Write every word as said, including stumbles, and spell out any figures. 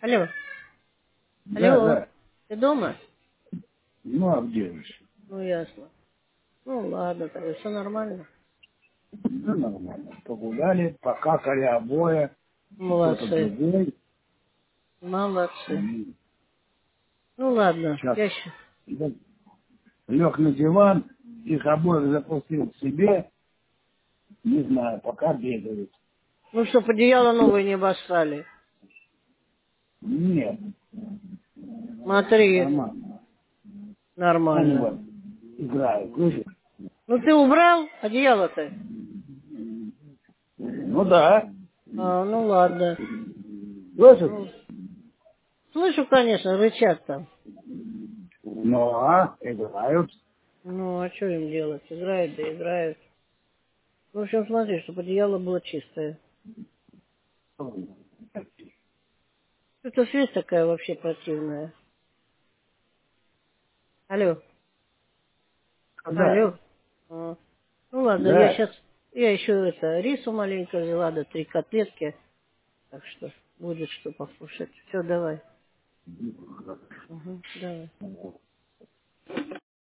Алло. Да, Алло. да. Ты дома? Ну, а где же? Ну, ясно. Ну, ладно, тогда все нормально. Ну, нормально. Погуляли, покакали обои, кто-то Молодцы. другой. Молодцы. М, Ну, ладно. Сейчас Я еще... лег на диван, их обоих запустил к себе. Не знаю, пока бегают. Ну, что, одеяло новое не обоссали? Нет, Смотри, нормально. Они нормально. вот играют, слышишь? Ну, ты убрал одеяло-то? Ну да. А, ну, ладно. Слышишь? Ну, слышу, конечно, рычат там. Ну, а, играют. Ну, а что им делать? Играют, да играют. В общем, смотри, чтобы одеяло было чистое. Это связь такая вообще противная. Алло. Да, Алло. А. Ну ладно, я да. сейчас, я еще это, рису маленько взяла, да три котлетки, так что будет что покушать. Все, давай. Угу, давай.